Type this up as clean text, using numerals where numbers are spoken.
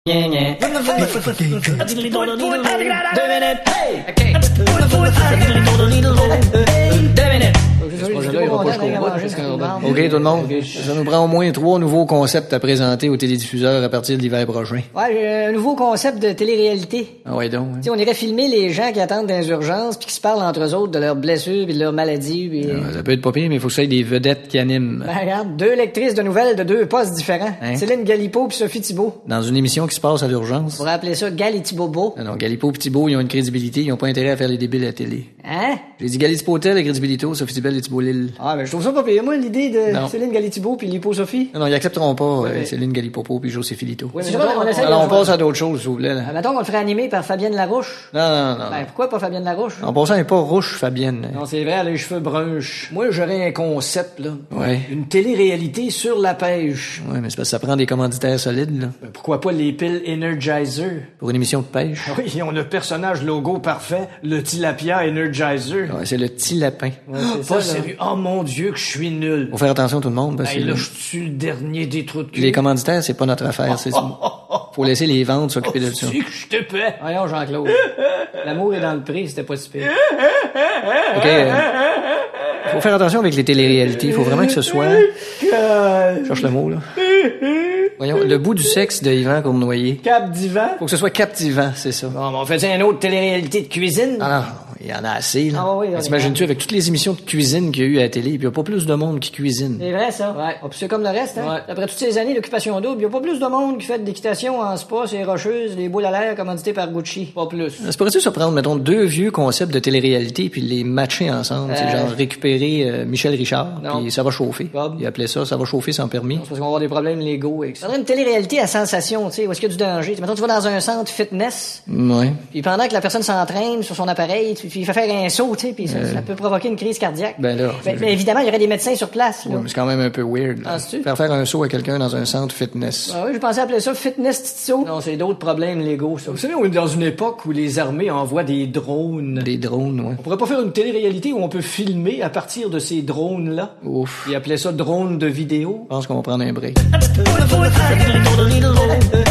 OK, tout le monde. Ça nous prend au moins 3 nouveaux concepts à présenter aux télédiffuseurs à partir de l'hiver prochain. Ouais, j'ai un nouveau concept de télé-réalité. Ah ouais, donc. Hein. T'sais, on irait filmer les gens qui attendent dans les urgences puis qui se parlent entre eux autres de leurs blessures et de leurs maladies. Pis... ça peut être pas pire, mais il faut que ça ait des vedettes qui animent. Ben, regarde, 2 lectrices de nouvelles de 2 postes différents. Hein? Céline Galipo puis Sophie Thibault. Dans une émission qui se passe à l'urgence. On pourrait appeler ça Gal et Thibault. Non, Galipo et Thibault, ils ont une crédibilité, ils ont pas intérêt à faire les débiles à la télé. Hein? J'ai dit Galipo Hotel et crédibilité, Sophie Thibault et Thibault Lille. Ah, ben je trouve ça pas pire. Moi, l'idée de Céline Galipo puis Lipo Sophie. Non, ils accepteront pas Céline Galipopo puis Joséphine Lito. Oui, mais alors, on passe à d'autres choses, s'il vous plaît. Mettons qu'on le ferait animer par Fabienne Larouche. Non. Ben, pourquoi pas Fabienne Larouche? En passant, elle est pas rouge, Fabienne. Non, c'est vrai, elle a les cheveux brunches. Moi, j'aurais un concept, là. Ouais. Une télé-réalité sur la pêche. Ouais, mais c'est parce que ça prend des commanditaires solides, là. Ben, pourquoi pas les piles Energizer? Pour une émission de pêche. Oui, ils ont le personnage logo parfait, le tilapia Energizer. Ouais, c'est le petit lapin. Ouais, c'est pas ça, sérieux. Oh mon Dieu, que je suis nul. Faut faire attention tout le monde, parce que... là, je suis le dernier des trous de cul. Les commanditaires, c'est pas notre affaire, c'est ça. Faut laisser les ventes s'occuper de ça. Tu sais que je te paie. Voyons, Jean-Claude. L'amour est dans le prix, c'était pas si pire. OK. Faut faire attention avec les téléréalités. Il faut vraiment que ce soit... Cherche le mot, là. Voyons, le bout du sexe de Yvan Cournoyer. Captivant? Faut que ce soit captivant, c'est ça. Bon, on faisait une autre télé-réalité de cuisine? Ah non, il y en a assez, là. Ah oui, t'imagines-tu, avec toutes les émissions de cuisine qu'il y a eu à la télé, puis il y a pas plus de monde qui cuisine. C'est vrai, ça. Ouais. Oh, c'est comme le reste, hein. Ouais. Après toutes ces années d'occupation double, il y a pas plus de monde qui fait de l'équitation en spa, c'est rocheuses, les boules à l'air commanditées par Gucci. Pas plus. Ça pourrait-tu se prendre, mettons, 2 vieux concepts de télé-réalité puis les matcher ensemble? C'est genre récupérer Michel Richard, puis ça va chauffer. Il appelait ça va chauffer sans permis. C'est parce qu'on va avoir des problèmes légaux avec ça. Ça une télé-réalité à sensation, tu sais, où est-ce qu'il y a du danger. T'sais, mettons, tu vas dans un centre fitness. Ouais. Puis pendant que la personne s'entraîne sur son appareil, il fait faire un saut, tu sais, puis ça peut provoquer une crise cardiaque. Ben là. Mais évidemment, il y aurait des médecins sur place, là. Ouais, mais c'est quand même un peu weird. Faire un saut à quelqu'un dans un centre fitness. Ah oui, je pensais appeler ça fitness tito. Non, c'est d'autres problèmes légaux, ça. Vous savez, on est dans une époque où les armées envoient des drones. Des drones, ouais. On pourrait pas faire une télé-réalité où on peut filmer à partir de ces drones-là? Ouf. Ils appelaient ça drone de vidéo. Je pense qu'on va prendre un break.